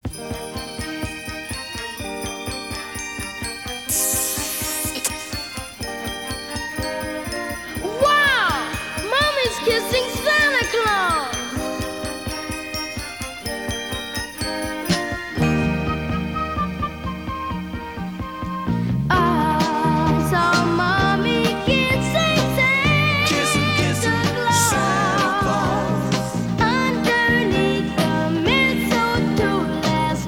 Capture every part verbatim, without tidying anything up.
Wow! Mommy's kissing Santa Claus! I saw Mommy kissing Santa Kissing, kissing Claus Santa Claus underneath the mistletoe last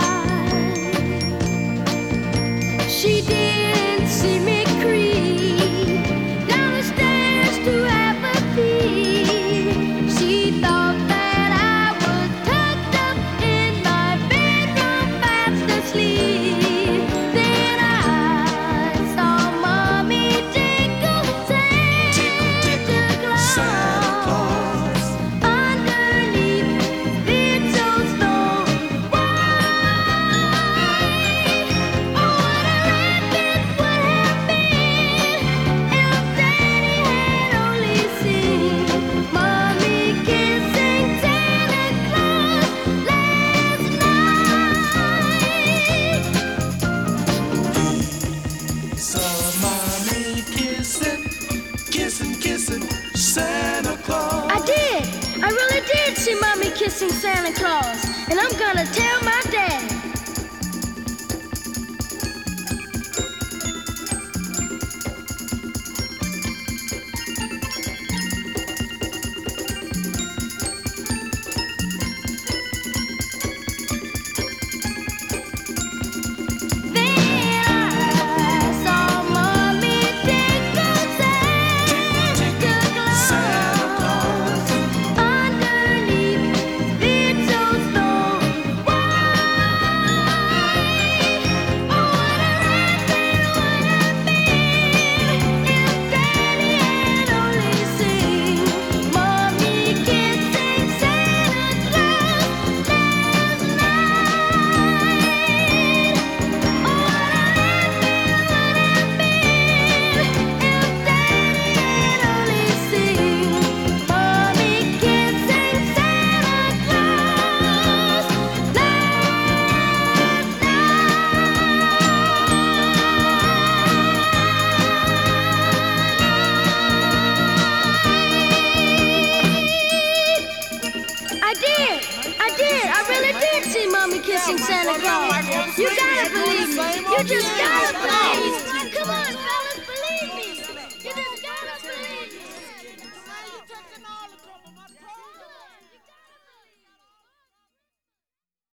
night. She didn't see me creep down the stairs to have a peek. She thought that I was tucked up in my bedroom fast asleep. Then I saw Mommy tickle Tickle, tickle Santa Santa Claus Claus underneath his stone. Why? Oh, what a life it would have been if Daddy had only seen Mommy kissing Santa Claus last night. Saw mommy kissing, kissing, kissing Santa Claus. I did. I really did see Mommy kissing Santa Claus, and I'm gonna tell my daddy. Then I saw Mommy tickle Santa Santa Claus Claus underneath his stone. Why? Oh, what a life it would have been if Daddy had only seen Mommy kissing Santa Claus last night. Oh, what a life it would have been if Daddy had only seen Mommy kissing Santa Claus I did. I did. I really did see Mommy kissing Santa Claus. You gotta believe me. You just gotta believe me. Come on, fellas.